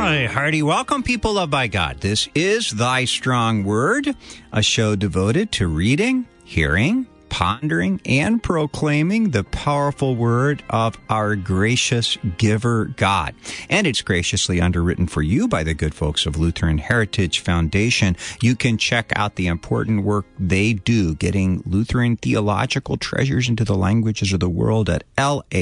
Hi, hearty welcome, people loved by God. This is Thy Strong Word, a show devoted to reading, hearing, pondering, and proclaiming the powerful word of our gracious giver, God. And it's graciously underwritten for you by the good folks of Lutheran Heritage Foundation. You can check out the important work they do, getting Lutheran theological treasures into the languages of the world at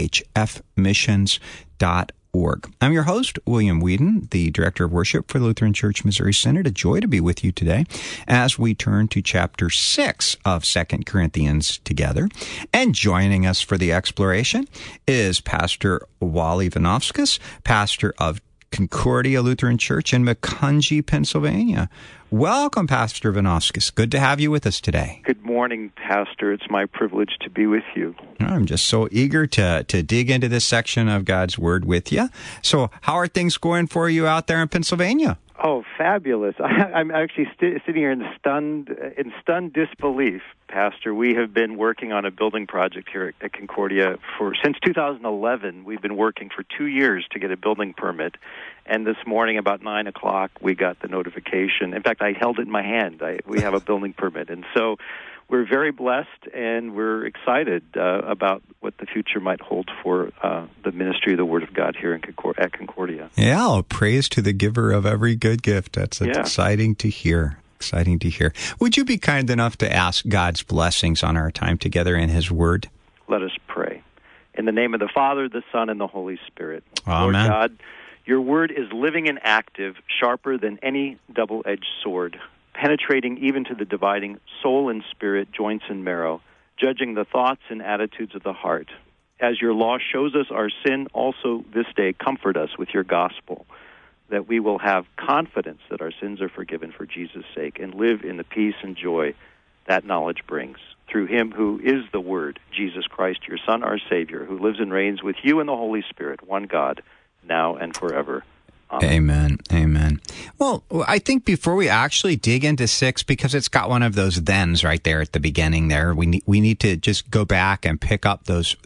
lhfmissions.org. I'm your host, William Whedon, the Director of Worship for the Lutheran Church Missouri Synod. A joy to be with you today as we turn to chapter 6 of 2 Corinthians together. And joining us for the exploration is Pastor Wally Vinovskis, pastor of Concordia Lutheran Church in Macungie, Pennsylvania. Welcome, Pastor Vinovskis. Good to have you with us today. Good morning, Pastor. It's my privilege to be with you. I'm just so eager to dig into this section of God's Word with you. So how are things going for you out there in Pennsylvania? Oh, fabulous. I'm actually sitting here in stunned disbelief, Pastor. We have been working on a building project here at Concordia since 2011. We've been working for 2 years to get a building permit. And this morning, about 9 o'clock, we got the notification. In fact, I held it in my hand. We have a building permit. And so we're very blessed, and we're excited about what the future might hold for the ministry of the Word of God here at Concordia. Yeah, praise to the giver of every good gift. That's exciting to hear. Exciting to hear. Would you be kind enough to ask God's blessings on our time together in His Word? Let us pray. In the name of the Father, the Son, and the Holy Spirit. Amen. Lord God, your Word is living and active, sharper than any double-edged sword, penetrating even to the dividing soul and spirit, joints and marrow, judging the thoughts and attitudes of the heart. As your law shows us our sin, also this day comfort us with your gospel, that we will have confidence that our sins are forgiven for Jesus' sake and live in the peace and joy that knowledge brings. Through him who is the Word, Jesus Christ, your Son, our Savior, who lives and reigns with you and the Holy Spirit, one God, now and forever. Amen. Amen. Well, I think before we actually dig into 6, because it's got one of those thens right there at the beginning there, we need to just go back and pick up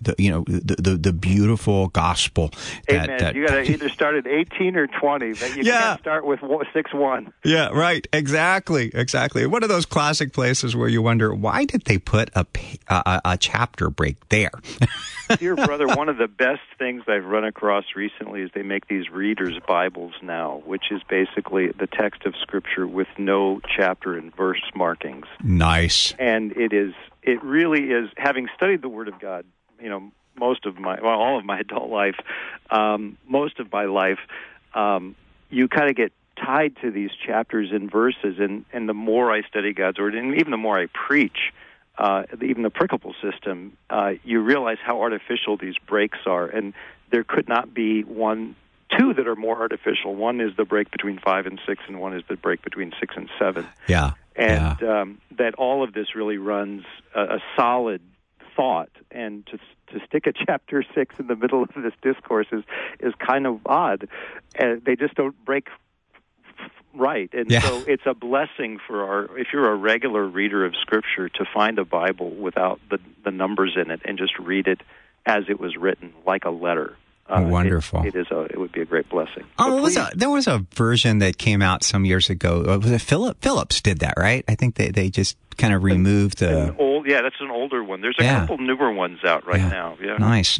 the beautiful gospel. Amen. You got to either start at 18 or 20, but you can't start with 6:1. Yeah, right. Exactly. One of those classic places where you wonder, why did they put a chapter break there? Dear brother, one of the best things I've run across recently is they make these readers' Bibles now, which is basically the text of Scripture with no chapter and verse markings. Nice. And it really is, having studied the Word of God, all of my adult life, most of my life, you kind of get tied to these chapters and verses, and the more I study God's Word, and even the more I preach, even the Prickable system, you realize how artificial these breaks are, and there could not be two that are more artificial. One is the break between 5 and 6, and one is the break between 6 and 7. Yeah. And that all of this really runs a solid thought, and to stick a chapter 6 in the middle of this discourse is kind of odd. They just don't break right. And so it's a blessing if you're a regular reader of Scripture, to find a Bible without the numbers in it and just read it as it was written, like a letter. Wonderful. It would be a great blessing. There was a version that came out some years ago. Was it Phillips did that, right? I think they just kind of removed the... that's an older one. There's a couple newer ones out right now. Yeah. Nice.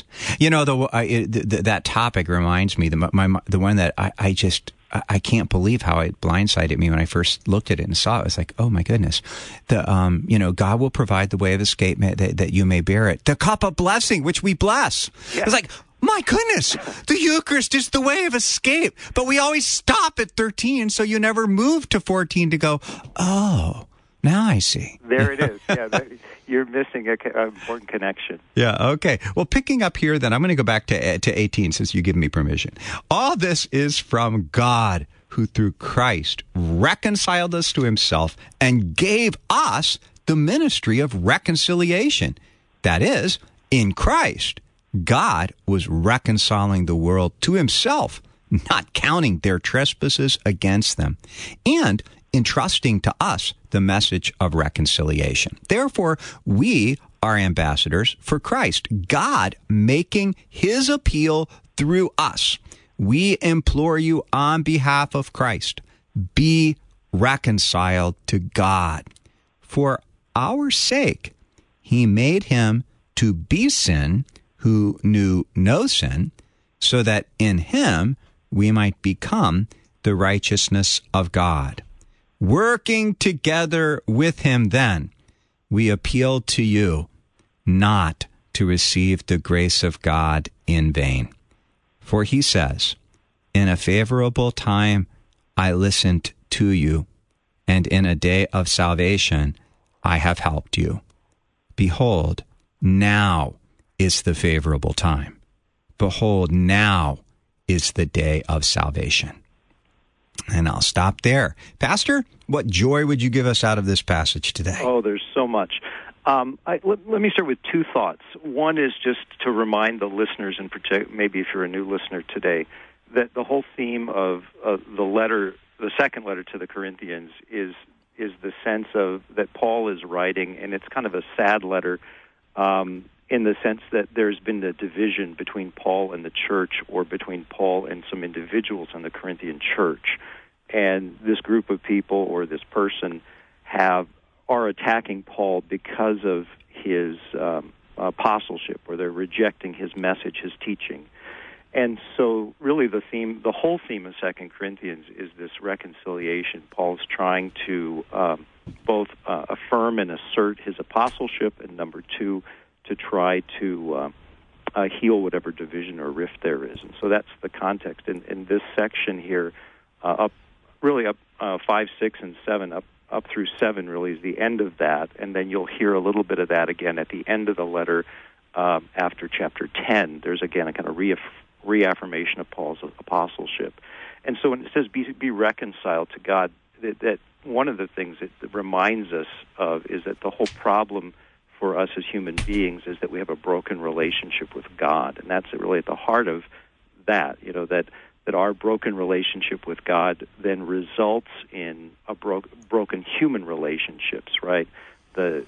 That topic reminds me, the one that I can't believe how it blindsided me when I first looked at it and saw it. It was like, oh my goodness, God will provide the way of escape that you may bear it. The cup of blessing, which we bless. Yeah. It's like, my goodness, the Eucharist is the way of escape. But we always stop at 13, so you never move to 14 to go, oh, now I see. There it is. Yeah, you're missing an important connection. Yeah, okay. Well, picking up here, then, I'm going to go back to 18, since you give me permission. All this is from God, who through Christ reconciled us to himself and gave us the ministry of reconciliation. That is, in Christ, God was reconciling the world to himself, not counting their trespasses against them, and entrusting to us the message of reconciliation. Therefore, we are ambassadors for Christ, God making his appeal through us. we implore you on behalf of Christ, be reconciled to God. For our sake, he made him to be sin who knew no sin, so that in him we might become the righteousness of God. Working together with him then, we appeal to you not to receive the grace of God in vain. For he says, in a favorable time I listened to you, and in a day of salvation I have helped you. Behold, now is the favorable time. Behold, now is the day of salvation. And I'll stop there. Pastor, what joy would you give us out of this passage today? Oh, there's so much. Let me start with two thoughts. One is just to remind the listeners, in particular, maybe if you're a new listener today, that the whole theme of the second letter to the Corinthians is the sense of that Paul is writing, and it's kind of a sad letter in the sense that there's been a division between Paul and the church, or between Paul and some individuals in the Corinthian church. And this group of people, or this person, are attacking Paul because of his apostleship, or they're rejecting his message, his teaching. And so really the whole theme of 2 Corinthians is this reconciliation. Paul's trying to both affirm and assert his apostleship, and number two, to try to heal whatever division or rift there is. And so that's the context. In this section here, up 5, 6, and 7, up through 7 really is the end of that, and then you'll hear a little bit of that again at the end of the letter after chapter 10. There's again a kind of reaffirmation of Paul's apostleship. And so when it says be reconciled to God, that one of the things it reminds us of is that the whole problem for us as human beings is that we have a broken relationship with God, and that's really at the heart of that. That our broken relationship with God then results in a broken human relationships, right? The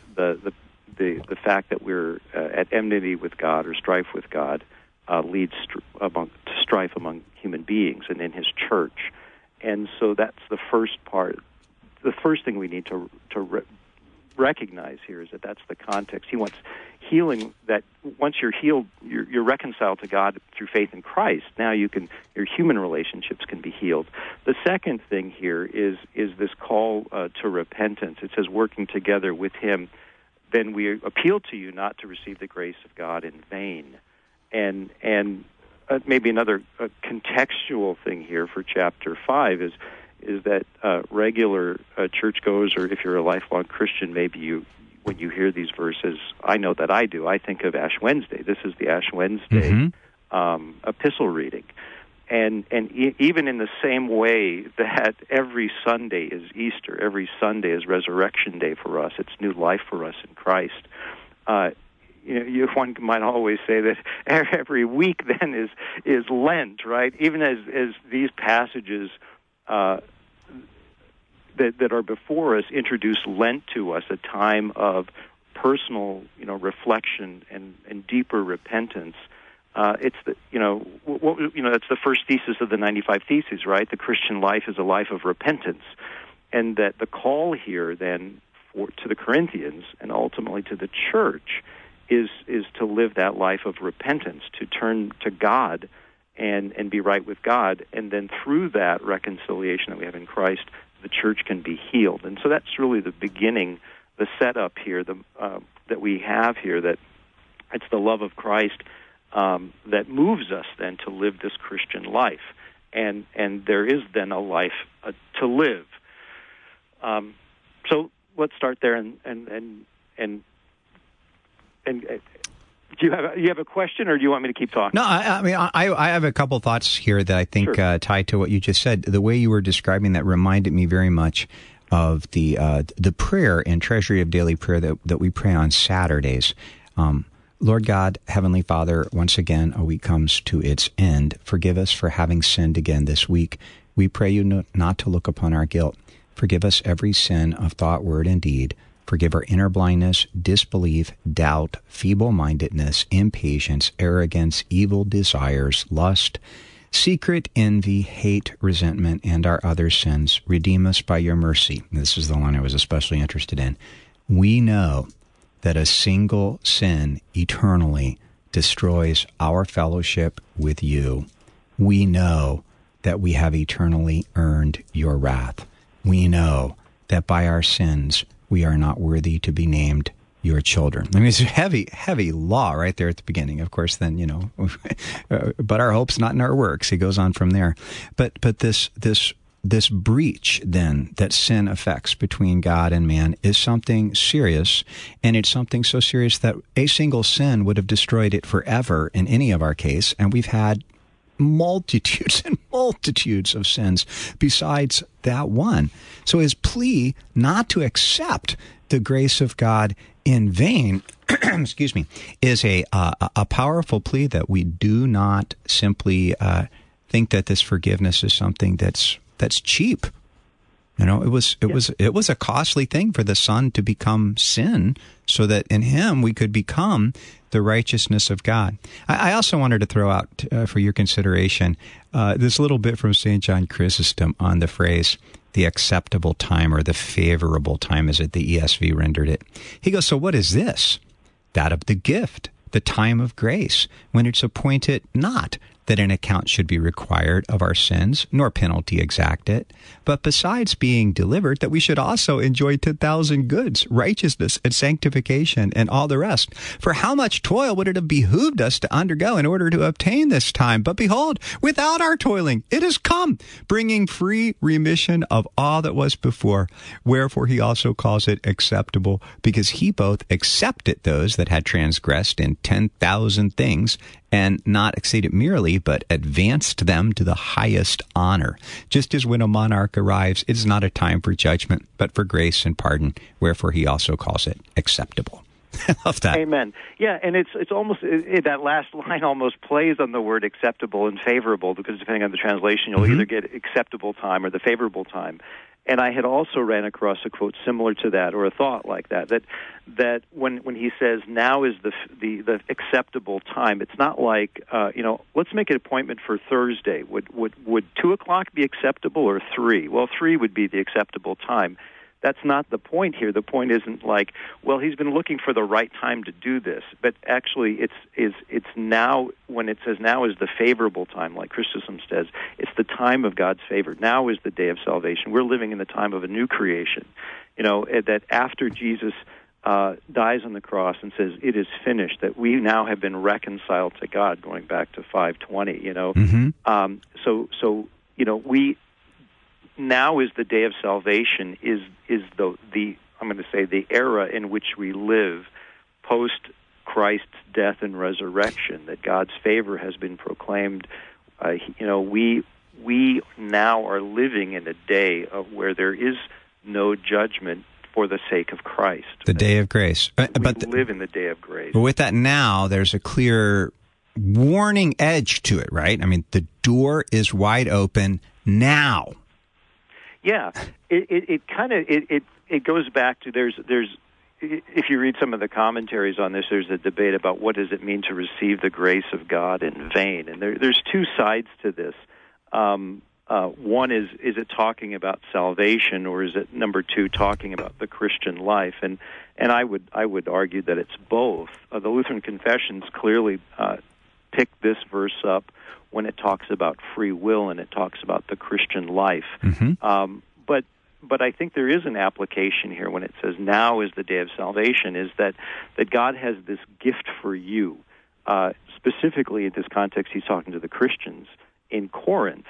fact that we're at enmity with God or strife with God leads to strife among human beings and in His church, and so that's the first part. The first thing we need to recognize here is that that's the context. He wants healing, that once you're healed, you're reconciled to God through faith in Christ. Now your human relationships can be healed. The second thing here is this call to repentance. It says, working together with Him, then we appeal to you not to receive the grace of God in vain. And maybe another contextual thing here for chapter 5 is that regular churchgoers, or if you're a lifelong Christian, maybe when you hear these verses, I know that I do, I think of Ash Wednesday. This is the Ash Wednesday epistle reading. And even in the same way that every Sunday is Easter, every Sunday is Resurrection Day for us, it's new life for us in Christ. One might always say that every week then is Lent, right? Even as these passages that are before us introduce Lent to us, a time of personal, reflection and deeper repentance. It's the that's the first thesis of the 95 Theses, right? The Christian life is a life of repentance, and that the call here then to the Corinthians and ultimately to the church is to live that life of repentance, to turn to God and be right with God, and then through that reconciliation that we have in Christ, the church can be healed. And so that's really the beginning, the setup here, that we have here, that it's the love of Christ that moves us then to live this Christian life, and there is then a life to live. So let's start there, and do you have a question, or do you want me to keep talking? No, I have a couple thoughts here that I think tie to what you just said. The way you were describing that reminded me very much of the prayer and Treasury of Daily Prayer that we pray on Saturdays. Lord God, Heavenly Father, once again, a week comes to its end. Forgive us for having sinned again this week. We pray you not to look upon our guilt. Forgive us every sin of thought, word, and deed. Forgive our inner blindness, disbelief, doubt, feeble-mindedness, impatience, arrogance, evil desires, lust, Secret envy, hate, resentment, and our other sins, redeem us by your mercy. This is the one I was especially interested in. We know that a single sin eternally destroys our fellowship with you. We know that we have eternally earned your wrath. We know that by our sins we are not worthy to be named your children. I mean, it's a heavy, heavy law right there at the beginning. Of course, then, but our hope's not in our works. He goes on from there. But this breach, then, that sin affects between God and man is something serious, and it's something so serious that a single sin would have destroyed it forever in any of our case, and we've had multitudes and multitudes of sins besides that one. So his plea not to accept the grace of God in vain, excuse me, is a powerful plea that we do not simply think that this forgiveness is something that's cheap. It was a costly thing for the Son to become sin, so that in him we could become the righteousness of God. I also wanted to throw out for your consideration this little bit from St. John Chrysostom on the phrase, the acceptable time, or the favorable time, as the ESV rendered it. He goes, so what is this? That of the gift, the time of grace, when it's appointed not that an account should be required of our sins, nor penalty exacted, but besides being delivered, that we should also enjoy 10,000 goods, righteousness, and sanctification, and all the rest. For how much toil would it have behooved us to undergo in order to obtain this time? But behold, without our toiling, it has come, bringing free remission of all that was before. Wherefore he also calls it acceptable, because he both accepted those that had transgressed in 10,000 things, and not exceeded merely, but advanced them to the highest honor. Just as when a monarch arrives, it is not a time for judgment, but for grace and pardon, wherefore he also calls it acceptable. I love that. Amen. Yeah, and it's almost, that last line almost plays on the word acceptable and favorable, because depending on the translation, you'll either get acceptable time or the favorable time. And I had also ran across a quote similar to that, or a thought like that when he says, now is the acceptable time, it's not like, let's make an appointment for Thursday. Would 2 o'clock be acceptable, or 3? Well, 3 would be the acceptable time. That's not the point here. The point isn't like, well, he's been looking for the right time to do this. But actually, it's now, when it says now is the favorable time, like Chrysostom says, it's the time of God's favor. Now is the day of salvation. We're living in the time of a new creation. That after Jesus dies on the cross and says, it is finished, that we now have been reconciled to God, going back to 5:20, we... Now is the day of salvation, is the I'm going to say the era in which we live post Christ's death and resurrection, that God's favor has been proclaimed. We now are living in a day of where there is no judgment for the sake of Christ. The day of grace. We live in the day of grace. But with that now, there's a clear warning edge to it, right? I mean, the door is wide open now. Yeah, it goes back to there's if you read some of the commentaries on this, there's a debate about what does it mean to receive the grace of God in vain, and there's two sides to this. One is it talking about salvation, or is it, number two, talking about the Christian life? And I would argue that it's both. The Lutheran Confessions clearly pick this verse up when it talks about free will and it talks about the Christian life. Mm-hmm. But I think there is an application here when it says now is the day of salvation, is that God has this gift for you. Specifically in this context, he's talking to the Christians in Corinth,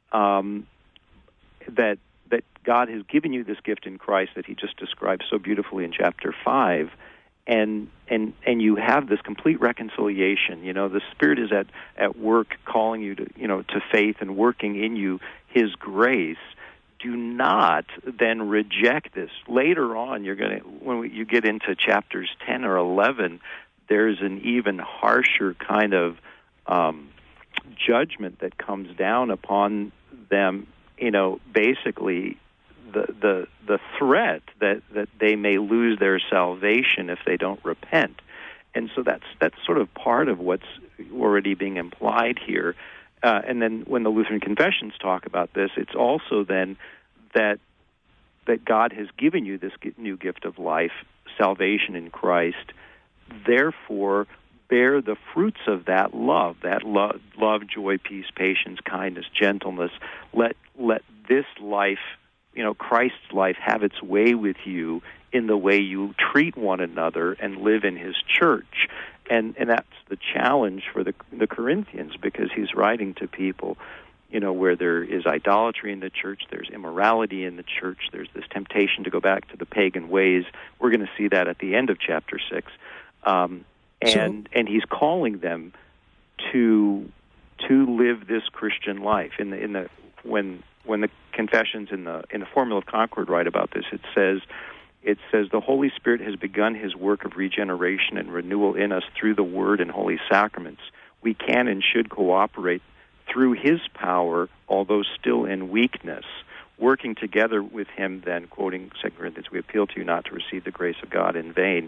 that God has given you this gift in Christ that he just described so beautifully in chapter 5. And you have this complete reconciliation. The Spirit is at work, calling you to faith and working in you His grace. Do not then reject this. Later on, when you get into chapters 10 or 11, there's an even harsher kind of judgment that comes down upon them. Basically, the threat that they may lose their salvation if they don't repent. And so that's sort of part of what's already being implied here. And then when the Lutheran Confessions talk about this, it's also then that God has given you this new gift of life, salvation in Christ. Therefore, bear the fruits of that love, joy, peace, patience, kindness, gentleness. Let this life, Christ's life, have its way with you in the way you treat one another and live in his church. And that's the challenge for the Corinthians, because he's writing to people, where there is idolatry in the church, there's immorality in the church, there's this temptation to go back to the pagan ways. We're going to see that at the end of chapter 6. And he's calling them to live this Christian life. When the Confessions in the Formula of Concord write about this, it says the Holy Spirit has begun his work of regeneration and renewal in us through the Word and holy sacraments. We can and should cooperate through his power, although still in weakness, working together with him. Then, quoting 2 Corinthians, we appeal to you not to receive the grace of God in vain.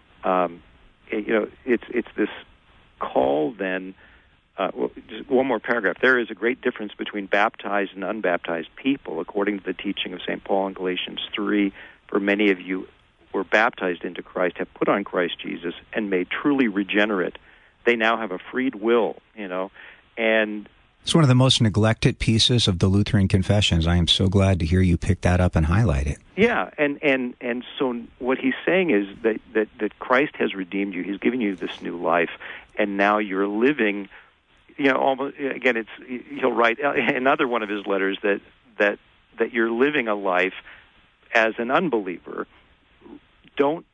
It's this call then. Just one more paragraph. There is a great difference between baptized and unbaptized people, according to the teaching of St. Paul in Galatians 3. For many of you were baptized into Christ, have put on Christ Jesus, and made truly regenerate. They now have a freed will, and it's one of the most neglected pieces of the Lutheran Confessions. I am so glad to hear you pick that up and highlight it. Yeah, and so what he's saying is that Christ has redeemed you. He's given you this new life, and now you're living. Almost again, he'll write another one of his letters that you're living a life as an unbeliever. Don't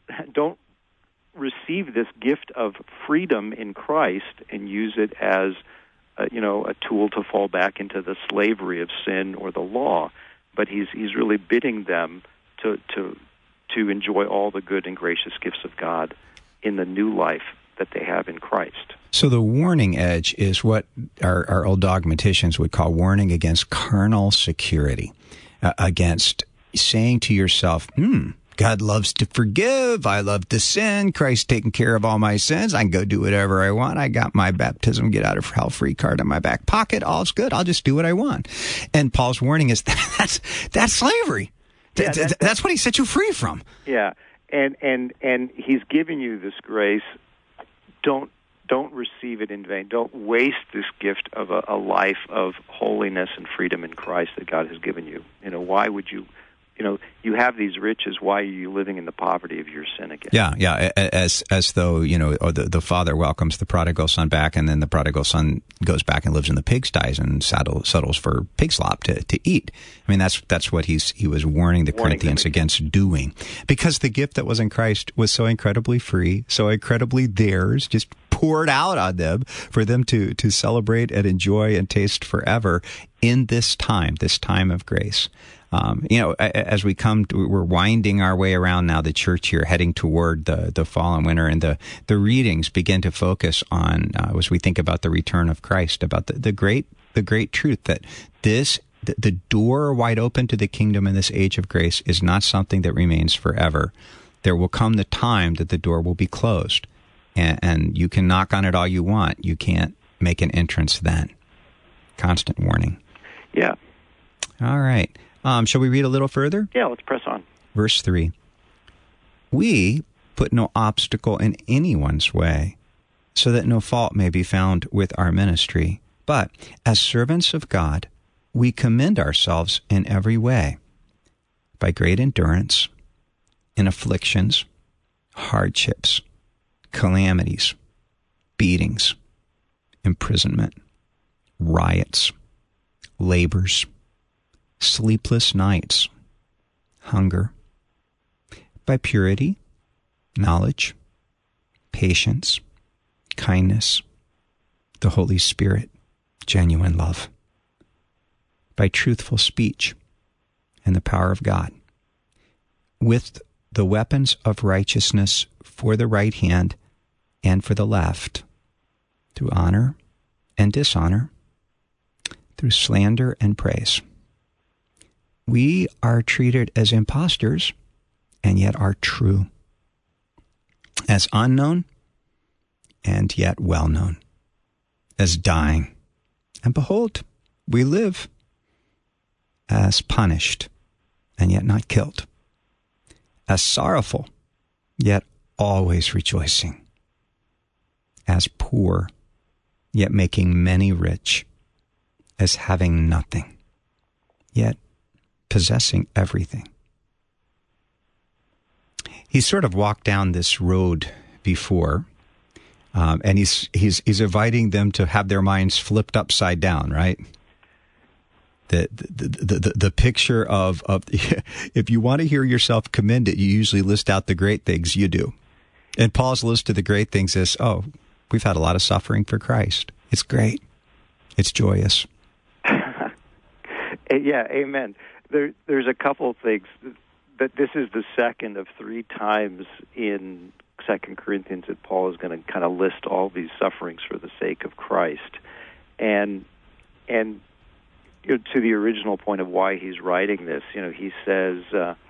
receive this gift of freedom in Christ and use it as a tool to fall back into the slavery of sin or the law. But he's really bidding them to enjoy all the good and gracious gifts of God in the new life that they have in Christ. So the warning edge is what our old dogmaticians would call warning against carnal security, against saying to yourself, God loves to forgive. I love to sin. Christ's taking care of all my sins. I can go do whatever I want. I got my baptism, get out of hell free card in my back pocket. All's good. I'll just do what I want. And Paul's warning is that's slavery. Yeah, that's what he set you free from. Yeah. And he's giving you this grace. Don't receive it in vain. Don't waste this gift of a life of holiness and freedom in Christ that God has given you. Why would you? You have these riches. Why are you living in the poverty of your sin again? Yeah. As though, the father welcomes the prodigal son back, and then the prodigal son goes back and lives in the pigsties and settles for pig slop to eat. I mean, that's what he was warning the Corinthians against doing, because the gift that was in Christ was so incredibly free, so incredibly theirs, just poured out on them for them to celebrate and enjoy and taste forever in this time of grace. As we're winding our way around now the church here, heading toward the fall and winter, and the readings begin to focus on, as we think about the return of Christ, about the great truth that the door wide open to the kingdom in this age of grace is not something that remains forever. There will come the time that the door will be closed, and you can knock on it all you want. You can't make an entrance then. Constant warning. Yeah. All right. Shall we read a little further? Yeah, let's press on. Verse 3. We put no obstacle in anyone's way, so that no fault may be found with our ministry. But as servants of God, we commend ourselves in every way, by great endurance, in afflictions, hardships, calamities, beatings, imprisonment, riots, labors, sleepless nights, hunger, by purity, knowledge, patience, kindness, the Holy Spirit, genuine love, by truthful speech and the power of God, with the weapons of righteousness for the right hand and for the left, through honor and dishonor, through slander and praise. We are treated as impostors, and yet are true, as unknown, and yet well known, as dying, And behold, we live as punished and yet not killed, as sorrowful, yet always rejoicing, as poor, yet making many rich, as having nothing, yet possessing everything. He sort of walked down this road before, and he's inviting them to have their minds flipped upside down, right? The picture of if you want to hear yourself commended, you usually list out the great things you do. And Paul's list of the great things is, we've had a lot of suffering for Christ. It's great. It's joyous. Yeah, amen. There's a couple of things. That this is the second of 3 times in 2 Corinthians that Paul is going to kind of list all these sufferings for the sake of Christ. And to the original point of why he's writing this, he says,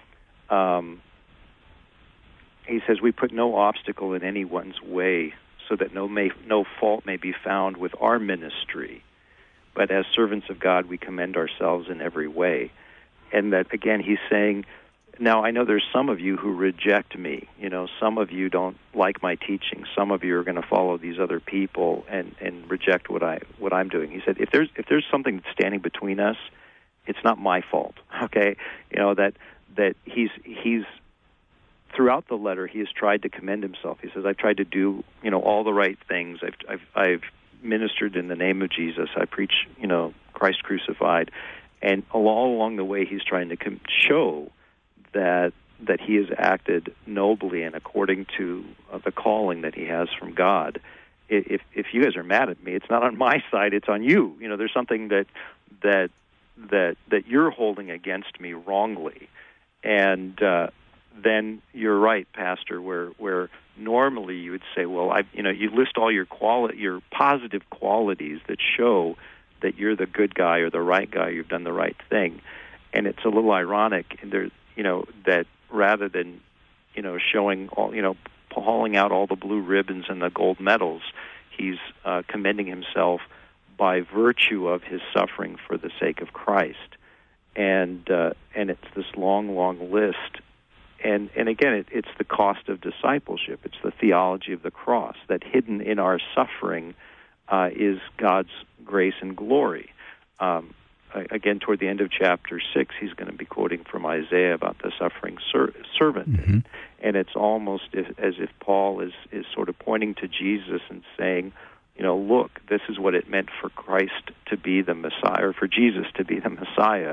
we put no obstacle in anyone's way so that no fault may be found with our ministry. But as servants of God, we commend ourselves in every way. And that, again, he's saying, now I know there's some of you who reject me. Some of you don't like my teaching. Some of you are going to follow these other people and reject what I'm doing. He said, if there's something that's standing between us, it's not my fault. Okay, that he's throughout the letter he has tried to commend himself. He says, I've tried to do all the right things. I've ministered in the name of Jesus. I preach Christ crucified, and all along the way he's trying to show that he has acted nobly and according to the calling that he has from God. If you guys are mad at me, it's not on my side; it's on you. There's something that you're holding against me wrongly, and then you're right, Pastor. Where normally you would say, well, you list all your positive qualities that show that you're the good guy or the right guy. You've done the right thing, and it's a little ironic. And there's that rather than, showing all, hauling out all the blue ribbons and the gold medals, he's commending himself by virtue of his suffering for the sake of Christ. And it's this long, long list. And again, it's the cost of discipleship. It's the theology of the cross, that hidden in our suffering is God's grace and glory. Again, toward the end of chapter 6, he's going to be quoting from Isaiah about the suffering servant. Mm-hmm. And it's almost as if Paul is sort of pointing to Jesus and saying, look, this is what it meant for Christ to be the Messiah, or for Jesus to be the Messiah.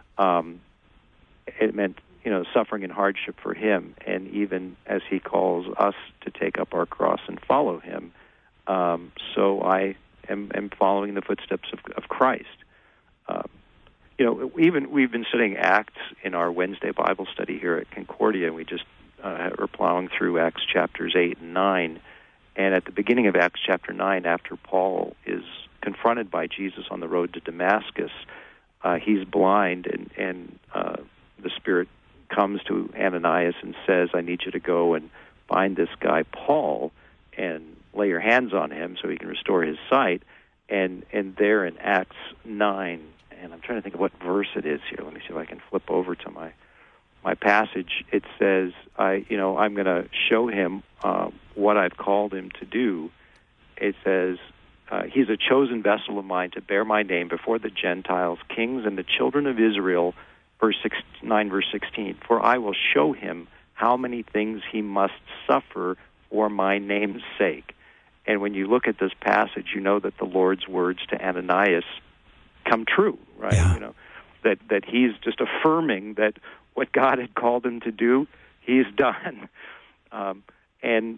It meant, suffering and hardship for him, and even as he calls us to take up our cross and follow him. So I am following the footsteps of Christ. Even we've been studying Acts in our Wednesday Bible study here at Concordia, and we just are plowing through Acts chapters 8 and 9. And at the beginning of Acts chapter 9, after Paul is confronted by Jesus on the road to Damascus, he's blind, and the Spirit comes to Ananias and says, I need you to go and find this guy Paul and lay your hands on him so he can restore his sight. And there in Acts 9, and I'm trying to think of what verse it is here. Let me see if I can flip over to my passage. It says, I'm going to show him what I've called him to do. It says, he's a chosen vessel of mine to bear my name before the Gentiles, kings, and the children of Israel, verse 9, verse 16. For I will show him how many things he must suffer for my name's sake. And when you look at this passage, you know that the Lord's words to Ananias come true, right? Yeah. That he's just affirming that what God had called him to do, he's done. And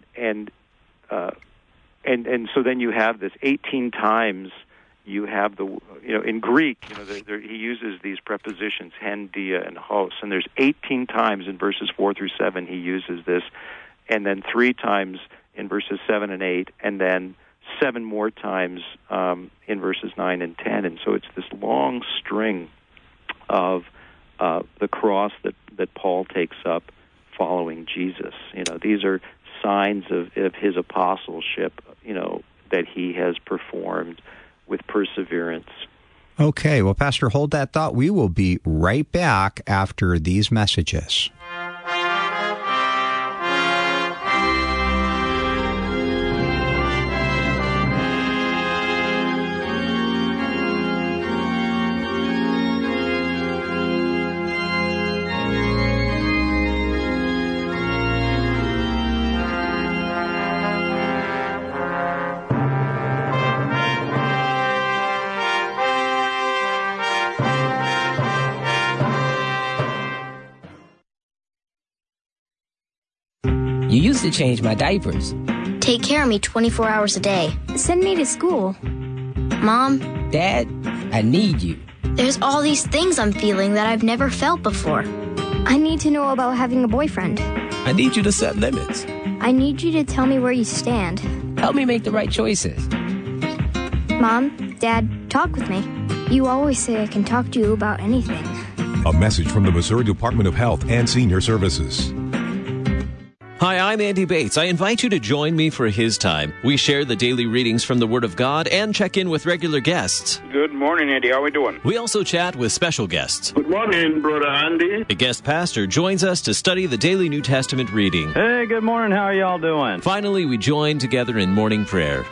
so then you have this 18 times. You have in Greek, he uses these prepositions, hen, dia, and hos, and there's 18 times in verses 4 through 7 he uses this, and then 3 times in verses 7 and 8, and then 7 more times in verses 9 and 10. And so it's this long string of the cross that Paul takes up following Jesus. These are signs of his apostleship, that he has performed with perseverance. Okay, well, Pastor, hold that thought. We will be right back after these messages. You used to change my diapers. Take care of me 24 hours a day. Send me to school. Mom, Dad, I need you. there's all these things I'm feeling that I've never felt before. I need to know about having a boyfriend. I need you to set limits. I need you to tell me where you stand. Help me make the right choices. Mom, Dad, talk with me. You always say I can talk to you about anything. A message from the Missouri Department of Health and Senior Services. Hi, I'm Andy Bates. I invite you to join me for His Time. We share the daily readings from the Word of God and check in with regular guests. Good morning, Andy. How are we doing? We also chat with special guests. Good morning, Brother Andy. A guest pastor joins us to study the daily New Testament reading. Hey, good morning. How are y'all doing? Finally, we join together in morning prayer.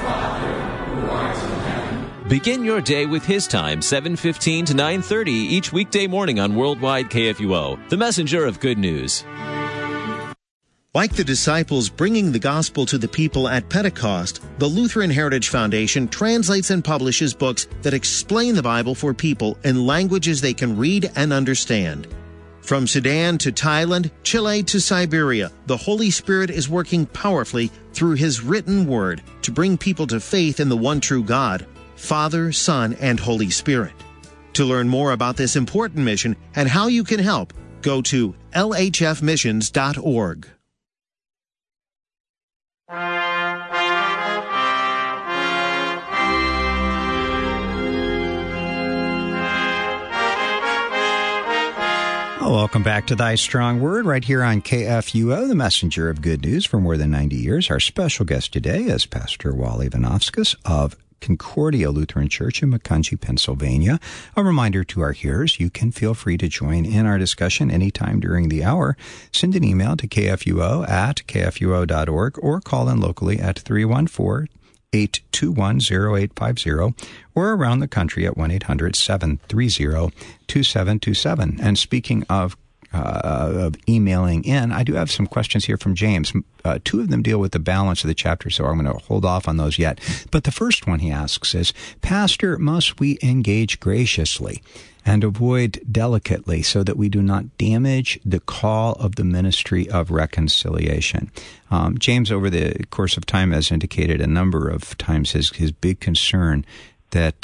Begin your day with His Time, 7:15 to 9:30 each weekday morning on Worldwide KFUO, the messenger of good news. Like the disciples bringing the gospel to the people at Pentecost, the Lutheran Heritage Foundation translates and publishes books that explain the Bible for people in languages they can read and understand. From Sudan to Thailand, Chile to Siberia, the Holy Spirit is working powerfully through His written word to bring people to faith in the one true God, Father, Son, and Holy Spirit. To learn more about this important mission and how you can help, go to lhfmissions.org. Welcome back to Thy Strong Word right here on KFUO, the messenger of good news for more than 90 years. Our special guest today is Pastor Wally Vinovskis of Concordia Lutheran Church in Macungie, Pennsylvania. A reminder to our hearers, you can feel free to join in our discussion anytime during the hour. Send an email to kfuo@kfuo.org or call in locally at 314-821-0850 or around the country at 1-800-730-2727. And speaking of emailing in, I do have some questions here from James. Two of them deal with the balance of the chapter, so I'm going to hold off on those yet. But the first one he asks is, Pastor, must we engage graciously and avoid delicately so that we do not damage the call of the ministry of reconciliation? James, over the course of time, has indicated a number of times his big concern that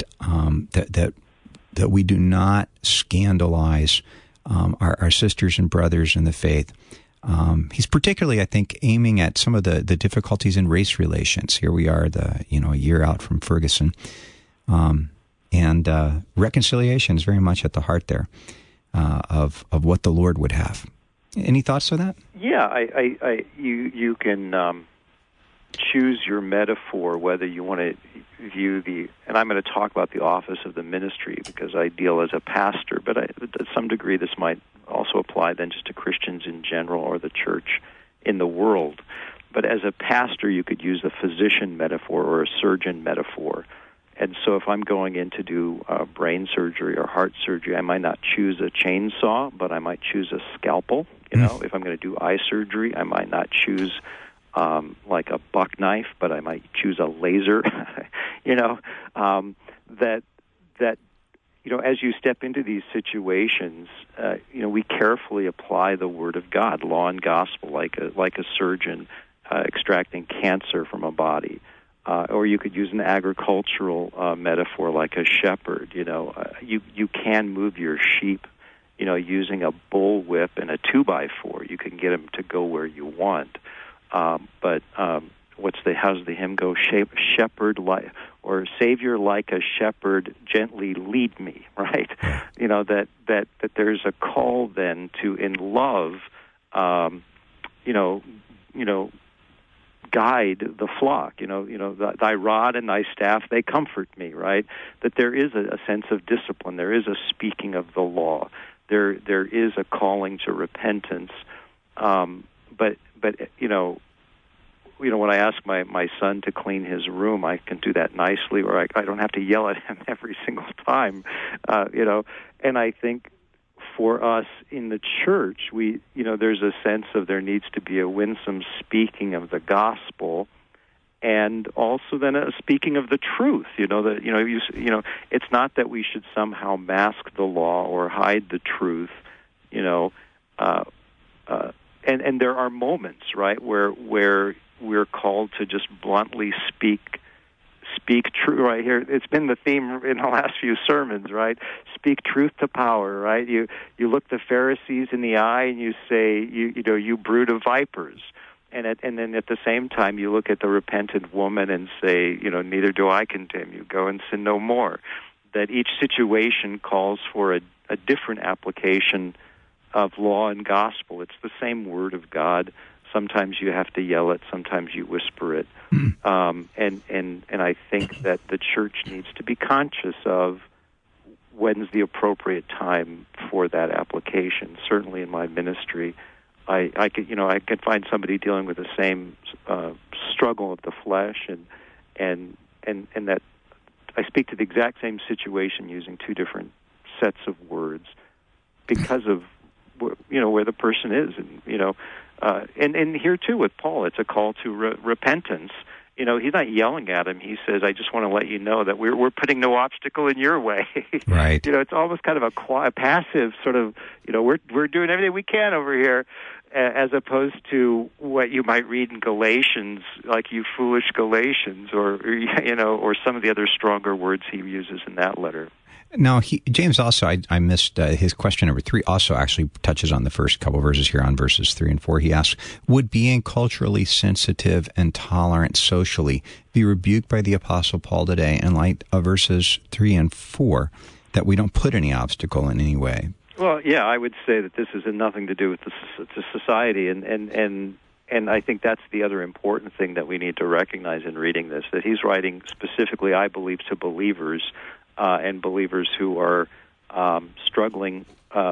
we do not scandalize our sisters and brothers in the faith. He's particularly, I think, aiming at some of the difficulties in race relations. Here we are, a year out from Ferguson, and reconciliation is very much at the heart there of what the Lord would have. Any thoughts on that? Yeah, you can choose your metaphor, whether you want to view and I'm going to talk about the office of the ministry because I deal as a pastor, but to some degree this might also apply then just to Christians in general or the church in the world. But as a pastor, you could use the physician metaphor or a surgeon metaphor. And so if I'm going in to do brain surgery or heart surgery, I might not choose a chainsaw, but I might choose a scalpel. If I'm going to do eye surgery, I might not choose like a buck knife, but I might choose a laser. As you step into these situations, we carefully apply the Word of God, law and gospel, like a surgeon extracting cancer from a body. Or you could use an agricultural metaphor, like a shepherd. You can move your sheep, using a bullwhip and a 2x4. You can get them to go where you want. But how's the hymn go? Shepherd like, or Savior like a shepherd, gently lead me. Right? That there's a call then to, in love, guide the flock. Thy rod and thy staff, they comfort me, right? That there is a sense of discipline. There is a speaking of the law. There is a calling to repentance. But when I ask my son to clean his room, I can do that nicely, or I don't have to yell at him every single time, And I think for us in the church, there's a sense of there needs to be a winsome speaking of the gospel, and also then a speaking of the truth. It's not that we should somehow mask the law or hide the truth. And there are moments, right, where we're called to just bluntly speak true. Right here, it's been the theme in the last few sermons, right? Speak truth to power, right? You look the Pharisees in the eye and you say, you brood of vipers, and then at the same time you look at the repentant woman and say, neither do I condemn you. Go and sin no more. That each situation calls for a different application of law and gospel. It's the same word of God. Sometimes you have to yell it. Sometimes you whisper it. And I think that the church needs to be conscious of when's the appropriate time for that application. Certainly in my ministry, I could find somebody dealing with the same struggle of the flesh, and that I speak to the exact same situation using two different sets of words because of where the person is, and here too with Paul, it's a call to repentance. He's not yelling at him. He says, "I just want to let you know that we're putting no obstacle in your way." Right. It's almost kind of a passive sort of. We're doing everything we can over here, as opposed to what you might read in Galatians, like "you foolish Galatians," or some of the other stronger words he uses in that letter. Now, James also, I missed his question number 3, also actually touches on the first couple verses here, on verses 3 and 4. He asks, would being culturally sensitive and tolerant socially be rebuked by the Apostle Paul today in light of verses 3 and 4, that we don't put any obstacle in any way? Well, yeah, I would say that this has nothing to do with the society, and I think that's the other important thing that we need to recognize in reading this, that he's writing specifically, I believe, to believers, and believers who are struggling.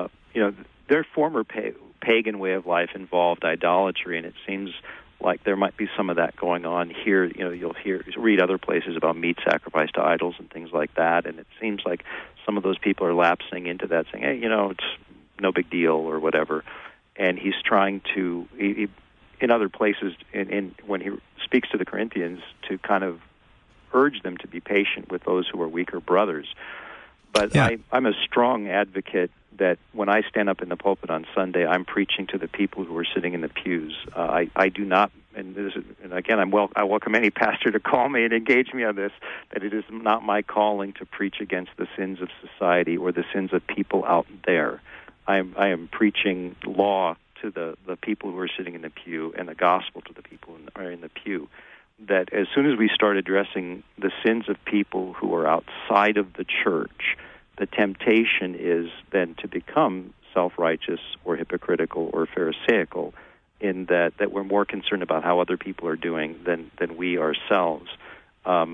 Their former pagan way of life involved idolatry, and it seems like there might be some of that going on here. You'll read other places about meat sacrificed to idols and things like that, and it seems like some of those people are lapsing into that, saying, "Hey, it's no big deal," or whatever. And he's trying to, in other places, when he speaks to the Corinthians, to kind of urge them to be patient with those who are weaker brothers. But yeah. I'm a strong advocate that when I stand up in the pulpit on Sunday, I'm preaching to the people who are sitting in the pews. I do not, and again, I welcome any pastor to call me and engage me on this, that it is not my calling to preach against the sins of society or the sins of people out there. I am preaching law to the people who are sitting in the pew, and the gospel to the people who are in the pew. That as soon as we start addressing the sins of people who are outside of the church, the temptation is then to become self-righteous or hypocritical or pharisaical, in that we're more concerned about how other people are doing than we ourselves. And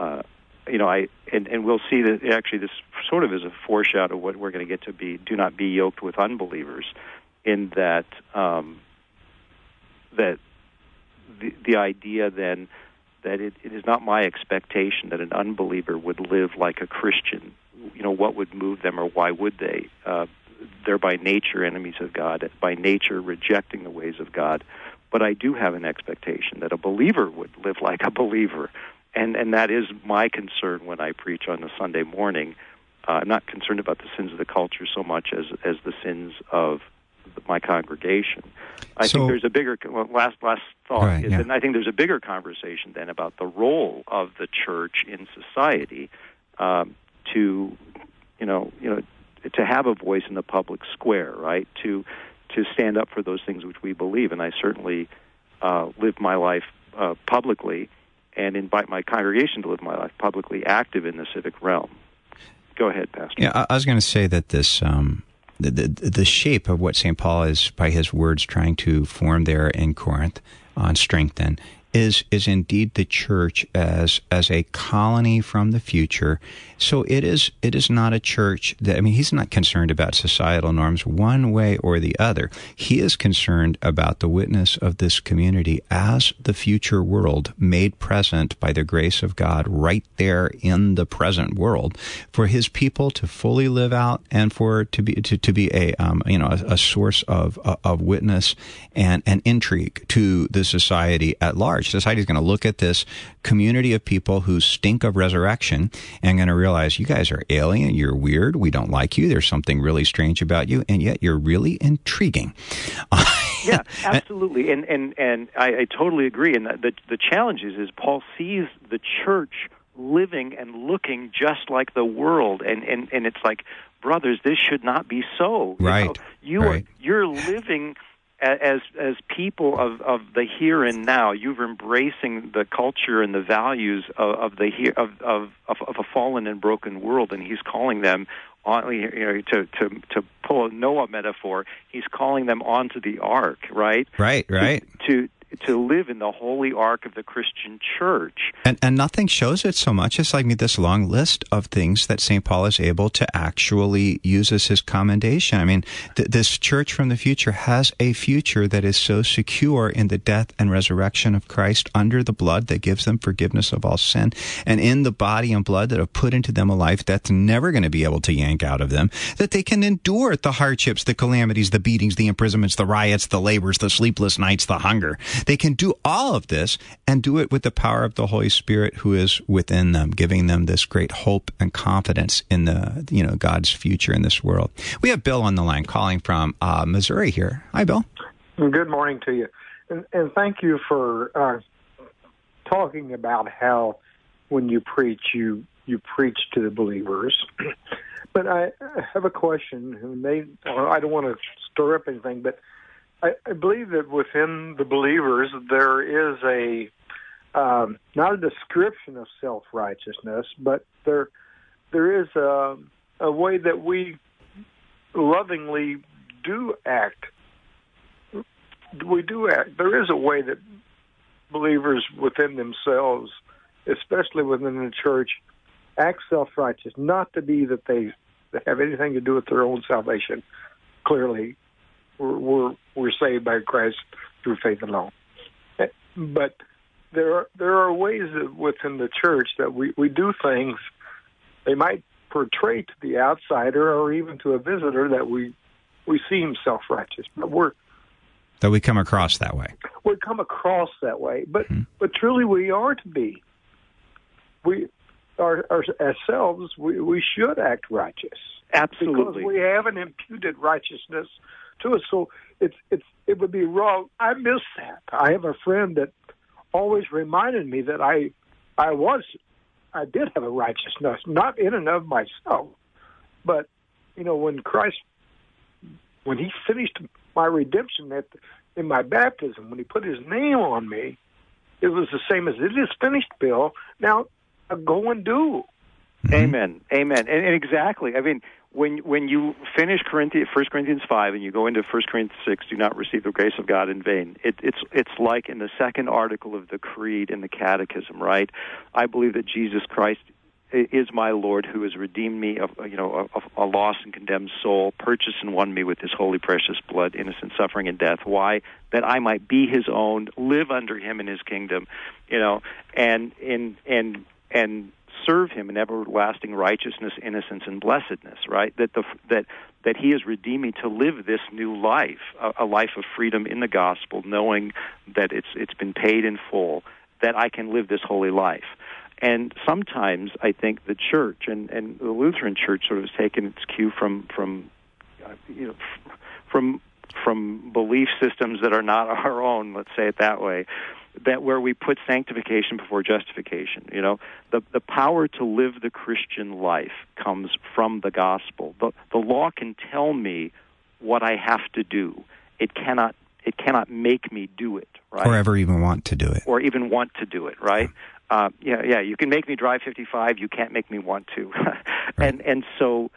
we'll see that actually this sort of is a foreshadow of what we're going to get to be. Do not be yoked with unbelievers, in that the idea then that it is not my expectation that an unbeliever would live like a Christian. What would move them, or why would they? They're by nature enemies of God, by nature rejecting the ways of God. But I do have an expectation that a believer would live like a believer. And that is my concern when I preach on a Sunday morning. I'm not concerned about the sins of the culture so much as the sins of my congregation. I think there's a bigger last thought right, is, yeah. and I think there's a bigger conversation then about the role of the church in society to have a voice in the public square, right? To stand up for those things which we believe, and I certainly live my life publicly, and invite my congregation to live my life publicly, active in the civic realm. Go ahead, Pastor. Yeah, I was going to say that this. The shape of what St. Paul is, by his words, trying to form there in Corinth on strengthen, is indeed the church as a colony from the future. So it is not a church that, I mean, he's not concerned about societal norms one way or the other. He is concerned about the witness of this community as the future world made present by the grace of God right there in the present world, for his people to fully live out and for to be a source of witness and intrigue to the society at large. Society is going to look at this community of people who stink of resurrection and going to realize, you guys are alien, you're weird, we don't like you, there's something really strange about you, and yet you're really intriguing. Yeah, absolutely, and I totally agree. And the challenge is Paul sees the church living and looking just like the world, and it's like, brothers, this should not be so. Right. You're living as people of the here and now. You're embracing the culture and the values of a fallen and broken world, and he's calling them on, to pull a Noah metaphor. He's calling them onto the ark, right? Right. To live in the holy ark of the Christian church. And nothing shows it so much as like this long list of things that St. Paul is able to actually use as his commendation. I mean, this church from the future has a future that is so secure in the death and resurrection of Christ under the blood that gives them forgiveness of all sin, and in the body and blood that have put into them a life that's never going to be able to yank out of them, that they can endure the hardships, the calamities, the beatings, the imprisonments, the riots, the labors, the sleepless nights, the hunger. They can do all of this and do it with the power of the Holy Spirit who is within them, giving them this great hope and confidence in the God's future in this world. We have Bill on the line calling from Missouri here. Hi, Bill. Good morning to you. And thank you for talking about how when you preach, you preach to the believers. But I have a question, and I don't want to stir up anything, but I believe that within the believers there is not a description of self-righteousness, but there is a way that we lovingly do act. We do act. There is a way that believers within themselves, especially within the church, act self-righteous. Not to be that they have anything to do with their own salvation. Clearly, we're saved by Christ through faith alone. But there are ways that within the church that we do things. They might portray to the outsider or even to a visitor that we seem self-righteous, but that we come across that way. We come across that way, but truly we are to be. We are ourselves. We should act righteous. Absolutely, because we have an imputed righteousness to us. So it would be wrong. I miss that. I have a friend that always reminded me that I did have a righteousness, not in and of myself, but when Christ, when He finished my redemption in my baptism, when He put His name on me, it was the same as, it is finished, Bill. Now go and do. Amen. And exactly. I mean, when you finish 1 Corinthians 5 and you go into 1 Corinthians 6, do not receive the grace of God in vain. It's like in the second article of the Creed in the Catechism, right? I believe that Jesus Christ is my Lord, who has redeemed me of a lost and condemned soul, purchased and won me with His holy precious blood, innocent suffering and death. Why? That I might be His own, live under Him in His kingdom, and serve Him in everlasting righteousness, innocence, and blessedness. Right? That He has redeemed me to live this new life, a life of freedom in the gospel, knowing that it's been paid in full, that I can live this holy life. And sometimes I think the church and the Lutheran Church sort of has taken its cue from belief systems that are not our own. Let's say it that way. That where we put sanctification before justification. The power to live the Christian life comes from the gospel. The law can tell me what I have to do. It cannot make me do it. Right? Or ever even want to do it. Or even want to do it. Right. You can make me drive 55. You can't make me want to. Right. And so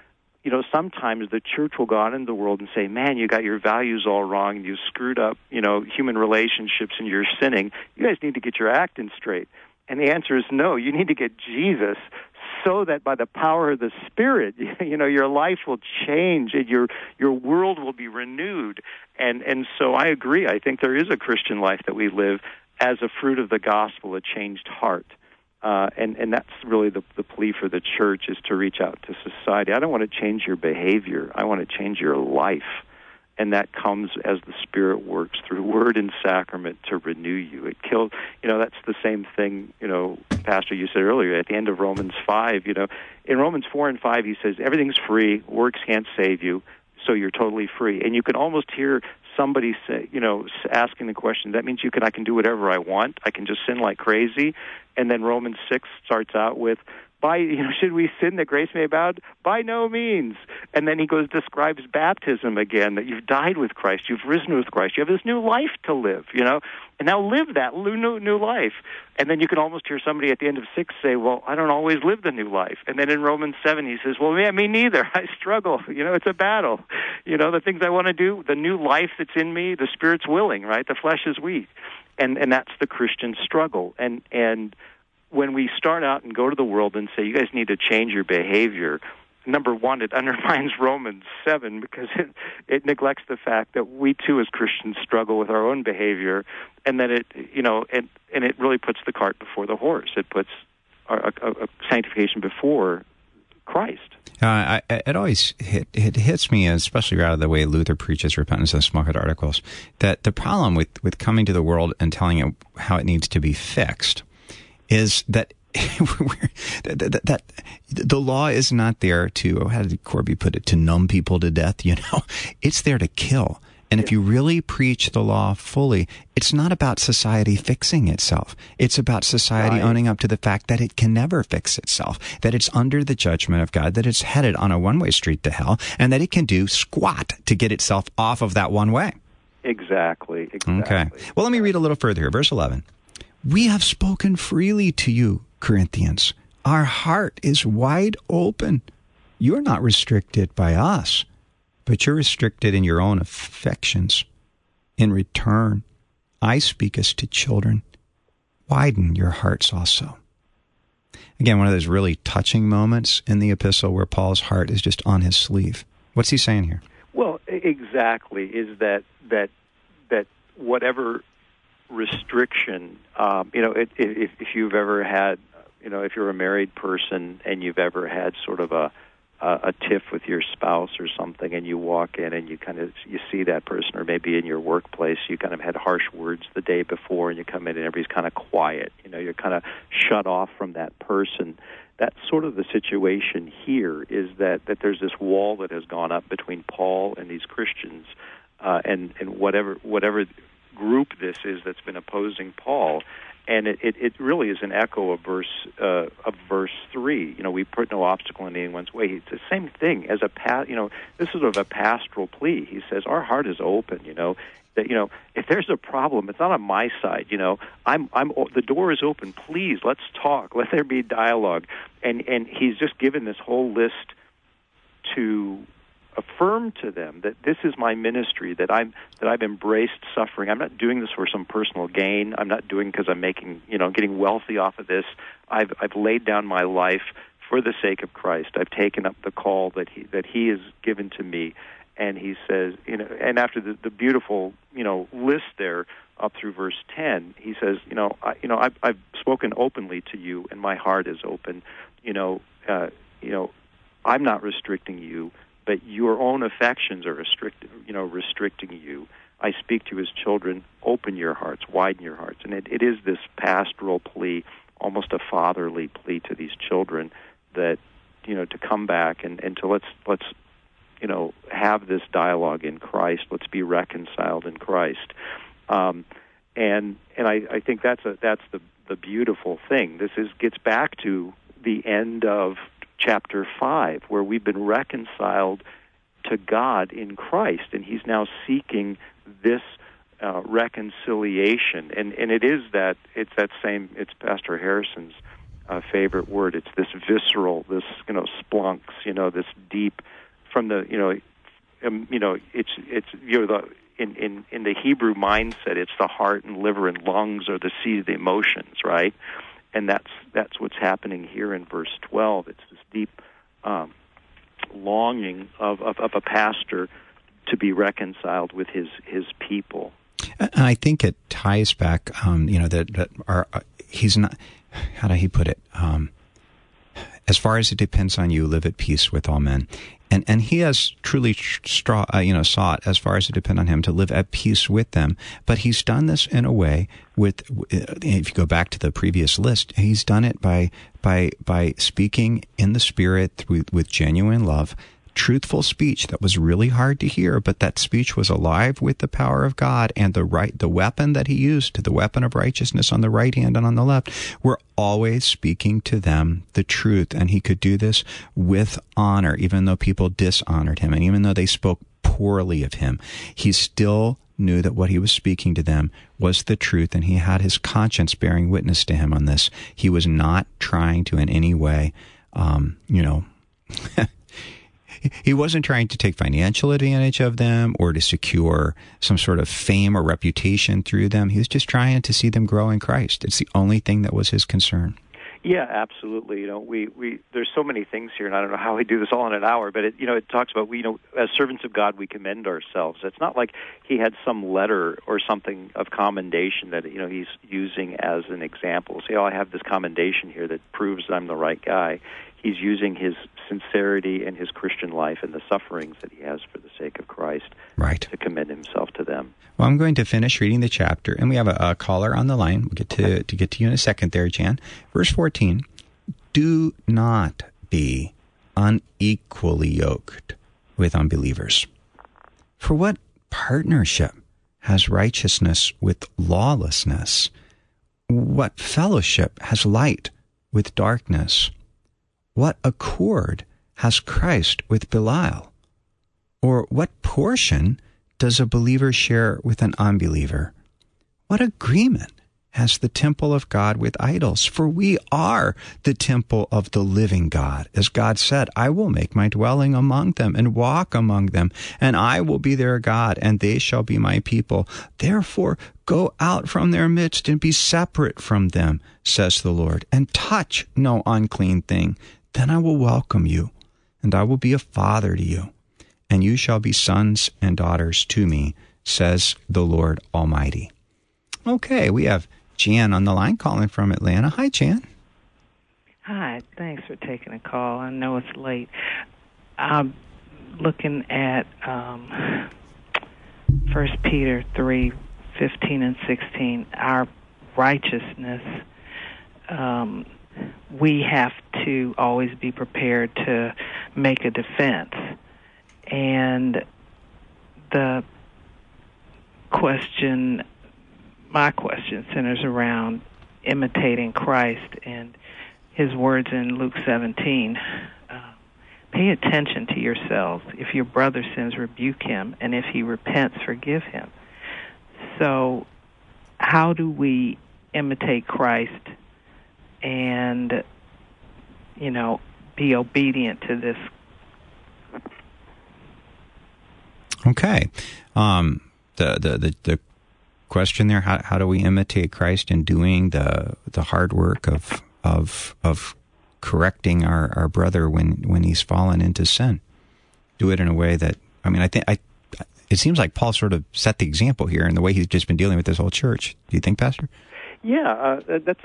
sometimes the church will go out into the world and say, man, you got your values all wrong, and you screwed up, human relationships, and you're sinning. You guys need to get your acting straight. And the answer is no. You need to get Jesus, so that by the power of the Spirit, your life will change and your world will be renewed. And so I agree. I think there is a Christian life that we live as a fruit of the gospel, a changed heart. And that's really the plea for the church, is to reach out to society. I don't want to change your behavior. I want to change your life. And that comes as the Spirit works through word and sacrament to renew you. It kills, that's the same thing, Pastor, you said earlier, at the end of Romans 5, in Romans 4 and 5, he says, everything's free, works can't save you, so you're totally free. And you can almost hear somebody say, asking the question, that means I can do whatever I want, I can just sin like crazy. And then Romans 6 starts out with, should we sin that grace may abound? By no means. And then he describes baptism again, that you've died with Christ, you've risen with Christ, you have this new life to live, and now live that new life. And then you can almost hear somebody at the end of 6 say, well, I don't always live the new life. And then in Romans 7 he says, well, yeah, me neither. I struggle. It's a battle. The things I want to do, the new life that's in me, the Spirit's willing, right? The flesh is weak. And that's the Christian struggle. And when we start out and go to the world and say, you guys need to change your behavior, number one, it undermines Romans 7, because it neglects the fact that we too as Christians struggle with our own behavior, and then it really puts the cart before the horse. It puts a sanctification before Christ. It always hits me, especially out of the way Luther preaches repentance in Smocket Articles, that the problem with coming to the world and telling it how it needs to be fixed is that that the law is not there to, how did Corby put it, to numb people to death, It's there to kill. And if you really preach the law fully, it's not about society fixing itself. It's about society owning up to the fact that it can never fix itself, that it's under the judgment of God, that it's headed on a one-way street to hell, and that it can do squat to get itself off of that one way. Exactly. Okay. Well, let me read a little further here. Verse 11. We have spoken freely to you, Corinthians. Our heart is wide open. You're not restricted by us, but you're restricted in your own affections. In return, I speak as to children. Widen your hearts also. Again, one of those really touching moments in the epistle where Paul's heart is just on his sleeve. What's he saying here? Well, exactly, is that whatever restriction, if you've ever had, if you're a married person and you've ever had sort of a tiff with your spouse or something, and you walk in and you see that person, or maybe in your workplace you kind of had harsh words the day before, and you come in and everybody's kind of quiet, you're kind of shut off from that person. That's sort of the situation here, is that there's this wall that has gone up between Paul and these Christians, and whatever group this is that's been opposing Paul. And it really is an echo of verse 3. We put no obstacle in anyone's way. It's the same thing as this is sort of a pastoral plea. He says our heart is open. That if there's a problem, it's not on my side. The door is open. Please, let's talk. Let there be dialogue. And he's just given this whole list to affirm to them that this is my ministry, that I've embraced suffering. I'm not doing this for some personal gain. I'm not doing because I'm making, getting wealthy off of this. I've laid down my life for the sake of Christ. I've taken up the call that he has given to me. And he says, and after the beautiful, list there up through verse 10, he says, I've spoken openly to you, and my heart is open. I'm not restricting you, but your own affections are restricting you. I speak to you as children. Open your hearts, widen your hearts. And it is this pastoral plea, almost a fatherly plea to these children, that, to come back and to let's have this dialogue in Christ. Let's be reconciled in Christ. And I think that's the beautiful thing. This gets back to the end of chapter 5, where we've been reconciled to God in Christ, and he's now seeking this reconciliation. And it's Pastor Harrison's favorite word. It's this visceral, this splunks, this deep from the it's the in the Hebrew mindset, it's the heart and liver and lungs are the seat of the emotions, right? And that's what's happening here in verse 12. It's this deep longing of a pastor to be reconciled with his people. And I think it ties back, he's not. How do he put it? As far as it depends on you, live at peace with all men. And he has truly sought, as far as it depends on him, to live at peace with them. But he's done this in a way with, if you go back to the previous list, he's done it by speaking in the Spirit with genuine love, truthful speech that was really hard to hear, but that speech was alive with the power of God, and the weapon that he used, the weapon of righteousness on the right hand and on the left, were always speaking to them the truth. And he could do this with honor, even though people dishonored him, and even though they spoke poorly of him, he still knew that what he was speaking to them was the truth, and he had his conscience bearing witness to him on this. He was not trying to in any way, he wasn't trying to take financial advantage of them or to secure some sort of fame or reputation through them. He was just trying to see them grow in Christ. It's the only thing that was his concern. Yeah, absolutely. We there's so many things here, and I don't know how we do this all in an hour, but it talks about as servants of God we commend ourselves. It's not like he had some letter or something of commendation that he's using as an example. Say, I have this commendation here that proves I'm the right guy. He's using his sincerity and his Christian life and the sufferings that he has for the sake of Christ, right, to commend himself to them. Well, I'm going to finish reading the chapter, and we have a caller on the line. We'll get to you in a second there, Jan. Verse 14, do not be unequally yoked with unbelievers. For what partnership has righteousness with lawlessness? What fellowship has light with darkness? What accord has Christ with Belial? Or what portion does a believer share with an unbeliever? What agreement has the temple of God with idols? For we are the temple of the living God. As God said, I will make my dwelling among them and walk among them, and I will be their God, and they shall be my people. Therefore, go out from their midst and be separate from them, says the Lord, and touch no unclean thing. Then I will welcome you, and I will be a father to you, and you shall be sons and daughters to me, says the Lord Almighty. Okay, we have Jan on the line calling from Atlanta. Hi, Jan. Hi, thanks for taking a call. I know it's late. I'm looking at 1 Peter 3:15 and 16, our righteousness. We have to always be prepared to make a defense. And my question centers around imitating Christ and his words in Luke 17. Pay attention to yourselves. If your brother sins, rebuke him, and if he repents, forgive him. So how do we imitate Christ and, be obedient to this? Okay. The question there, how do we imitate Christ in doing the hard work of correcting our brother when he's fallen into sin? Do it in a way that, it seems like Paul sort of set the example here in the way he's just been dealing with this whole church. Do you think, Pastor? Yeah,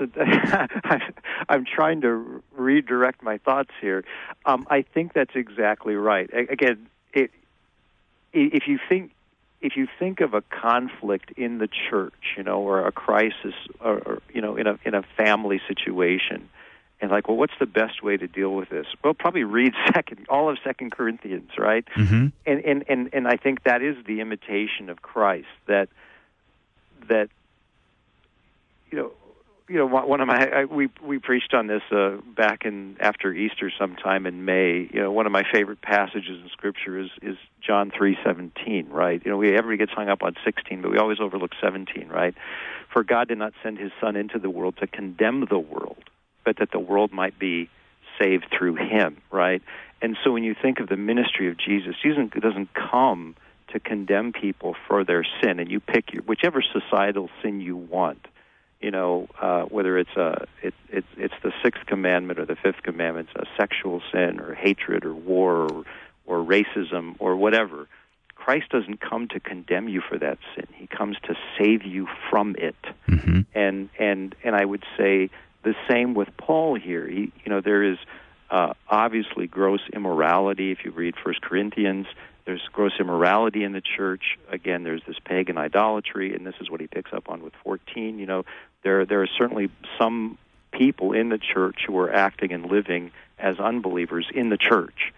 I'm trying to redirect my thoughts here. I think that's exactly right. Again, if you think of a conflict in the church, or a crisis, or in a family situation, and what's the best way to deal with this? Well, probably read all of 2 Corinthians, right? Mm-hmm. And I think that is the imitation of Christ. That one of my we preached on this back after Easter sometime in May. One of my favorite passages in Scripture is John 3:17, right? Everybody gets hung up on 16, but we always overlook 17, right? For God did not send his Son into the world to condemn the world, but that the world might be saved through him, right? And so when you think of the ministry of Jesus, Jesus doesn't come to condemn people for their sin, and you pick whichever societal sin you want. Whether it's the sixth commandment or the fifth commandment, a sexual sin or hatred or war or racism or whatever. Christ doesn't come to condemn you for that sin. He comes to save you from it. Mm-hmm. And I would say the same with Paul here. There is obviously gross immorality. If you read 1 Corinthians, there's gross immorality in the church. Again, there's this pagan idolatry, and this is what he picks up on with 14. There are certainly some people in the church who are acting and living as unbelievers in the church.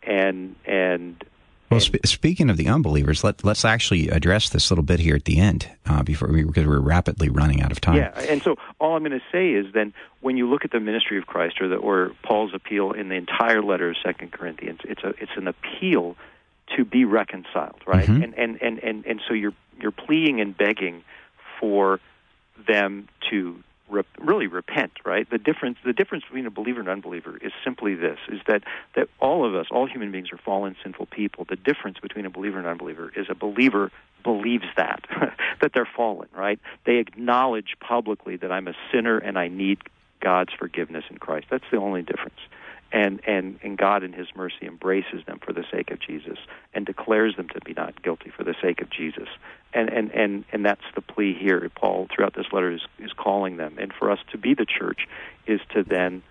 Speaking of the unbelievers, let's actually address this little bit here at the end because we're rapidly running out of time. Yeah, and so all I'm going to say is then when you look at the ministry of Christ or Paul's appeal in the entire letter of 2 Corinthians, it's an appeal to be reconciled, right? Mm-hmm. And so you're pleading and begging for them to really repent, right? The difference between a believer and an unbeliever is simply this, is that all of us, all human beings, are fallen, sinful people. The difference between a believer and an unbeliever is a believer believes that they're fallen, right? They acknowledge publicly that I'm a sinner and I need God's forgiveness in Christ. That's the only difference. And God in His mercy embraces them for the sake of Jesus and declares them to be not guilty for the sake of Jesus. And that's the plea here. Paul, throughout this letter, is calling them. And for us to be the church is to then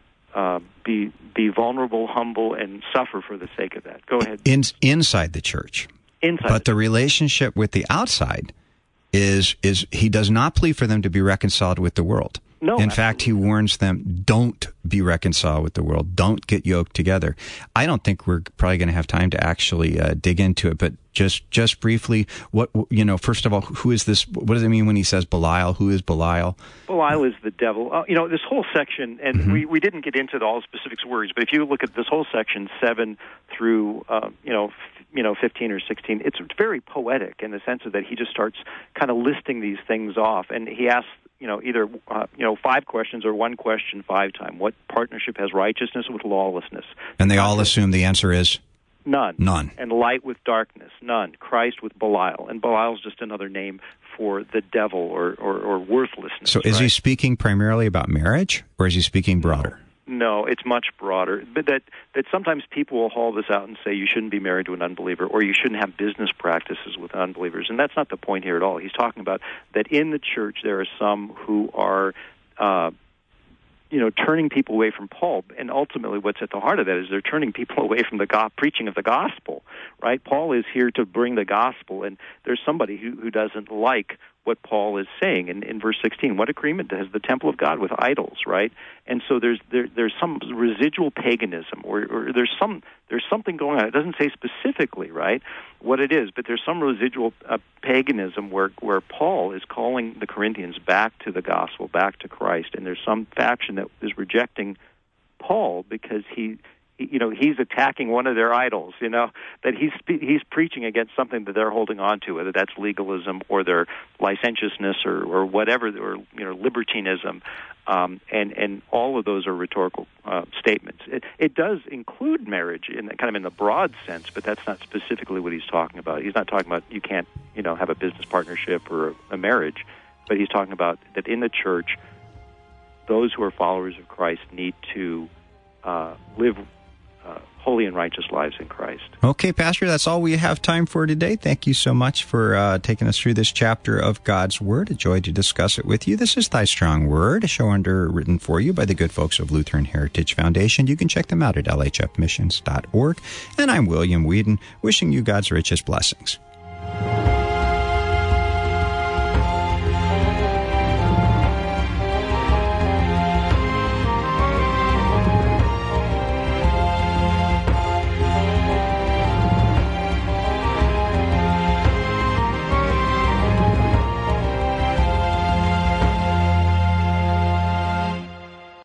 be vulnerable, humble, and suffer for the sake of that. Go ahead. Inside the church. But the relationship with the outside is he does not plead for them to be reconciled with the world. No, in fact, he warns them, don't be reconciled with the world. Don't get yoked together. I don't think we're probably going to have time to actually dig into it, but just briefly, first of all, who is this? What does it mean when he says Belial? Who is Belial? Belial is the devil. This whole section, and Mm-hmm. we didn't get into all specific words, but if you look at this whole section, 7 through 15 or 16, it's very poetic in the sense of that he just starts kind of listing these things off, and he asks, either 5 questions or one question 5 times. What partnership has righteousness with lawlessness? And they all assume the answer is none. None. And light with darkness? None. Christ with Belial. And Belial's just another name for the devil or worthlessness. So is he speaking primarily about marriage, or is he speaking broader? No, it's much broader. But that sometimes people will haul this out and say you shouldn't be married to an unbeliever, or you shouldn't have business practices with unbelievers. And that's not the point here at all. He's talking about that in the church there are some who are turning people away from Paul. And ultimately what's at the heart of that is they're turning people away from the preaching of the gospel, right? Paul is here to bring the gospel, and there's somebody who doesn't like what Paul is saying in verse 16. What agreement has the temple of God with idols, right? And so there's some residual paganism, or there's something going on. It doesn't say specifically, right, what it is, but there's some residual paganism where Paul is calling the Corinthians back to the gospel, back to Christ, and there's some faction that is rejecting Paul because he's attacking one of their idols, that he's preaching against something that they're holding on to, whether that's legalism or their licentiousness or whatever, or libertinism, and all of those are rhetorical statements. It does include marriage in the broad sense, but that's not specifically what he's talking about. He's not talking about you can't have a business partnership or a marriage, but he's talking about that in the church, those who are followers of Christ need to live holy and righteous lives in Christ. Okay, Pastor, that's all we have time for today. Thank you so much for taking us through this chapter of God's Word. A joy to discuss it with you. This is Thy Strong Word, a show underwritten for you by the good folks of Lutheran Heritage Foundation. You can check them out at lhfmissions.org. And I'm William Whedon, wishing you God's richest blessings.